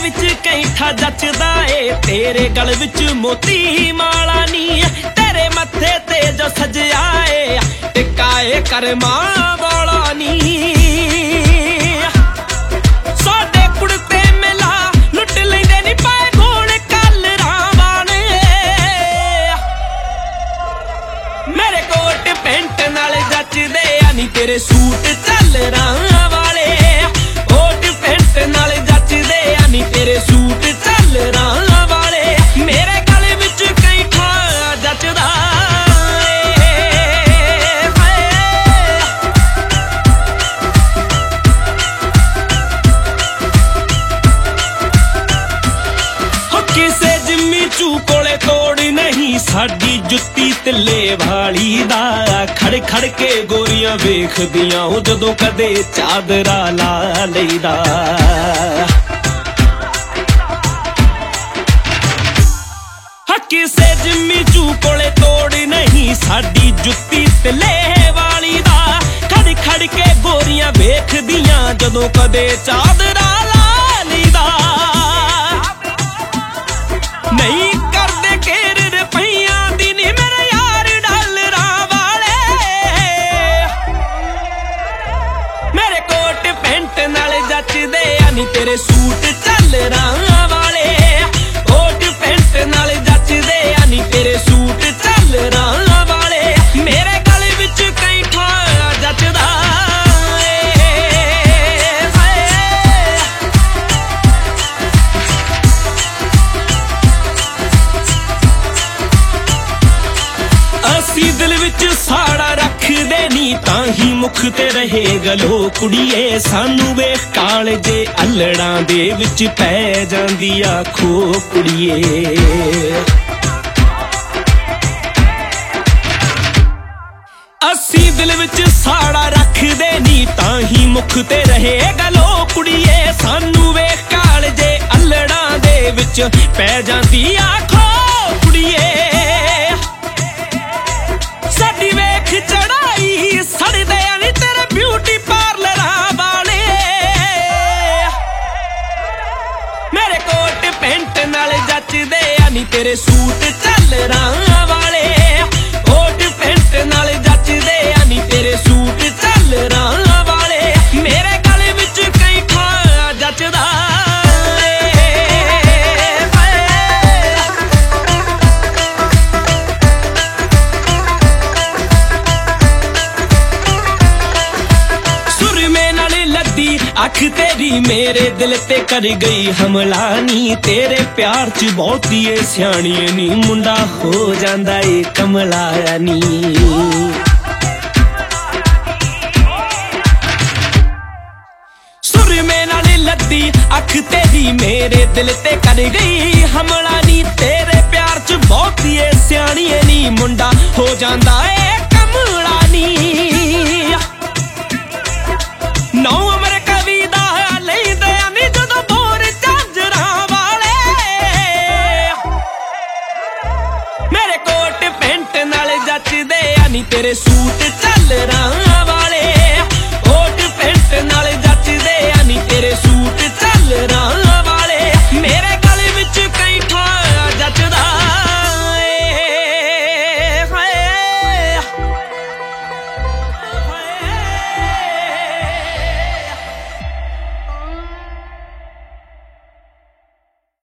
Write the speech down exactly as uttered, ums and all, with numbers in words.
विच कैंठा जचदा ए तेरे गल विच मोती माला नी तेरे मत्थे ते जो सजया ए टिकाए करमां वाला नी साडे कुड़ते मिला लुट लैंदे नी पाए गोल कलरां वाले मेरे कोट पैंट नाल जचदे आ नी तेरे सूट झलरां वाले कोट पैंट नाल जचदे आ नी तेरे सूट झलरां वाले मेरे गले विच कैंठा जचदा किसे जिम्मी चू कोले तोड़ नहीं साडी जुत्ती तिल्ले वाली दा खड़ खड़ के गोरियां वेखदियां ओ जदों कदे चादरा ला लईदा किसे जिम्मी चू कोले तोड़ नहीं साडी जुत्ती तिल्ले वाली दा खड़ खड़ के गोरियां वेखदियां जदों कदे चादरा ला लईदा नहीं करदे केर रुपइयां दी नी मेरे यार डॉलरां वाले मेरे कोट पैंट नाल जचदे आ नी तेरे सूट झलरां वाले कोट पैंट नाल जचदे आ नी तेरे सूट झलरां वाले मेरे गले विच कैंठा जचदा असी दिल विच साड़ा रखदे नी तां ही मुख ते रहे गलो कुड़िए सानू वेख कालजे अल्लड़ां दे विच पै जांदी आखो कुड़िए असी दिल विच साड़ा रखदे नी तां ही मुख ते रहे गलो कुड़िए सानू वेख कालजे अल्लड़ां दे विच पै जांदी आखो कुड़िए साडी वेख चढ़ाई सड़दे आ नी तेरे ब्यूटी पार्लरां वाले मेरे कोट पैंट नाल जचदे आ नी तेरे सूट झलरां वाले कोट पैंट नाल जचदे आ नी तेरे सूट झलरां वाले मेरे गले विच कैंठा जचदा अख तेरी मेरे दिल ते कर गई हमला नी तेरे प्यार च बहुती ए सियाणी नी मुंडा हो जांदा ए कमला नी सुर में नाल लद्दी अख तेरी मेरे दिल ते कर गई हमला नी तेरे प्यार च बहुती ए सियाणी नी मुंडा हो जांदा ए